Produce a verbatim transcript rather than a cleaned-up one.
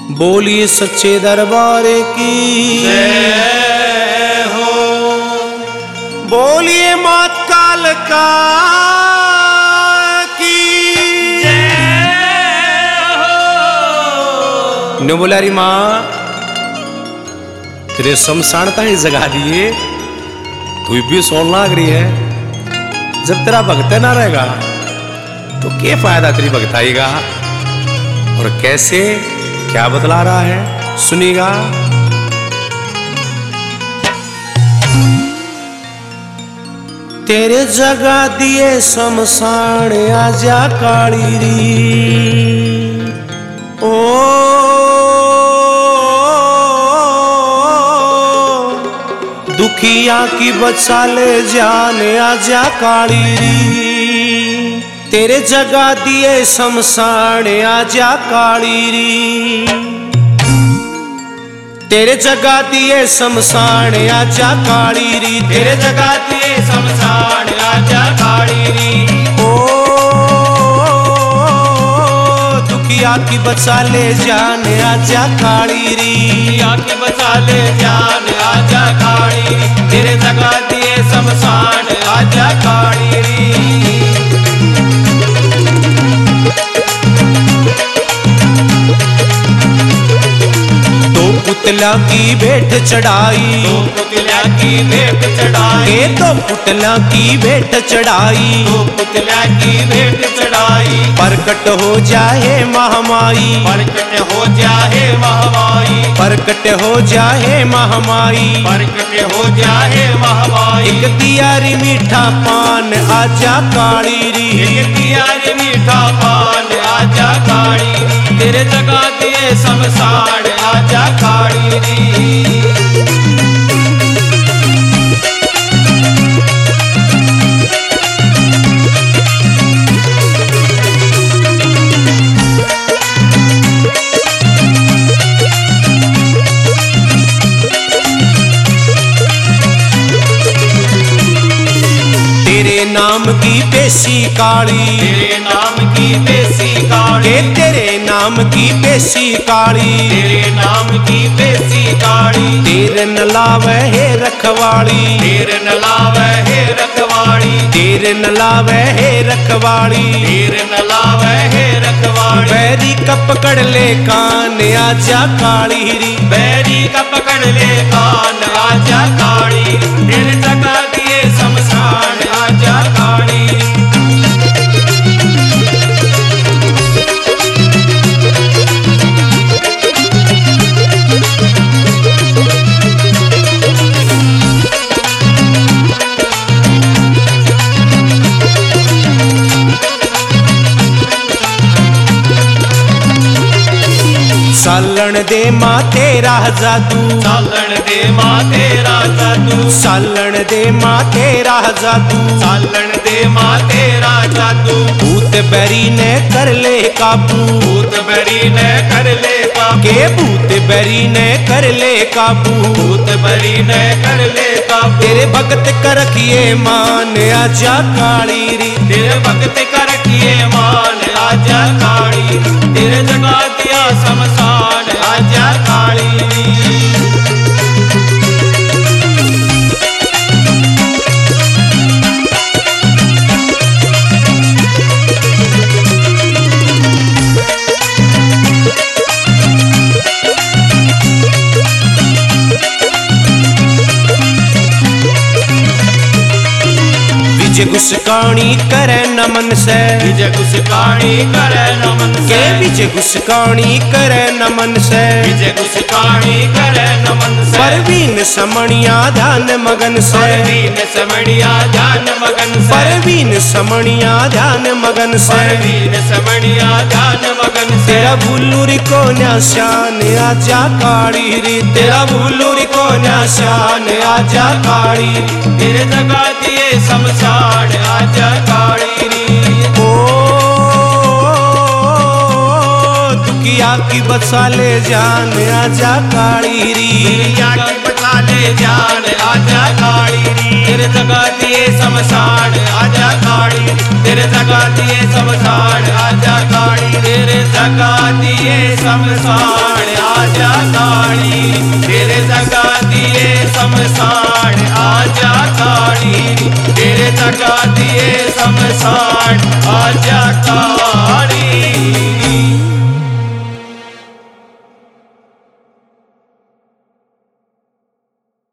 बोलिए सच्चे दरबार की जय हो। बोलिए मात कालका की जय हो। ने बोला री माँ तेरे शमशानता ही जगा दिए, तू भी सोन लाग रही है। जब तेरा भक्त ना रहेगा तो क्या फायदा तेरी भक्ताई का। और कैसे क्या बतला रहा है सुनिएगा। तेरे जगा दिए शमशान आजा काली री, ओ दुखिया की बचा ले जान आजा काली री। तेरे जगा दिए शमशान आजा काली री, तेरे जगा दिए शमशान आजा काली री। तेरे जगा दिए शमशान आजा काली री, ओ दुखिया की बचा ले जान आजा काली री, आके बचा ले जान आजा काली री। तेरे जगा दिए शमशान आजा काली री। पुतला की भेंट चढ़ाई, तो पुतला की भेंट चढ़ाई, के तो पुतला की भेंट चढ़ाई, तो पुतला की भेंट चढ़ाई। प्रकट हो जाए महामाई, प्रकट हो जाए महामाई, प्रकट हो जाए महामाई, प्रकट हो जाए महामाई। एक दियारी मीठा पान आजा काली री, एक दियारी मीठा पान आजा काली री। तेरे जगा दिए शमशान आजा काली री। तेरे नाम की पेशी काली, तेरे नाम की पेशी काली, के तेरे नाम की पेशी काली, तेरे नाम की पेशी काली। तेरे न लावे है रखवाड़ी, तेरे न लावे है रखवाड़ी, तेरे न लावे है रखवाड़ी, तेरे न लावे है रखवाड़ी। बैरी का पकड़ ले कान आजा काली री, बैरी का पकड़ ले कान आजा काली री। तेरे जगा दिए शमशान आजा काली री। सालण दे माँ तेरा जादू, सालण दे माँ तेरा जादू, सालण दे माँ तेरा जादू, सालण दे माँ तेरा जादू। भूत बैरी ने कर ले काबू, भूत बरी ने कर ले काबू, के भूत बैरी ने कर ले काबू, भूत बरी ने कर ले काबू। तेरे भगत कर रखिए मान आजा काली री, तेरे भगत कर रखिए मान आजा काली री। तेरे जगा दिया शमशान आजा काली री। विजय गुस्कानी करे नमन से, विजय गुस्कानी करे नमन से, के विजय गुस्कानी करे नमन से, विजय गुस्कानी करे नमन से। परवीन समणिया ध्यान मगन से, परवीन समणिया ध्यान मगन से, परवीन समणिया ध्यान मगन से, परवीन समणिया ध्यान मगन से। तेरा भूलूरी को न्याशान आजा काली री, तेरा भूलूरी को न्याशान आजा काली री। तेरे जगा दिए शमशान आजा काली री, ओ दुखिया की बचा ले जान आजा काली री, दुनिया की बचा ले जान आजा काली री। तेरे जगा दिए शमशान आजा काली री, तेरे जगा दिए शमशान आजा काली, तेरे जगा दिए शमशान आजा काली तेरे जगा दिए शमशान आजा काली तेरे जगा दिए शमशान आजा काली।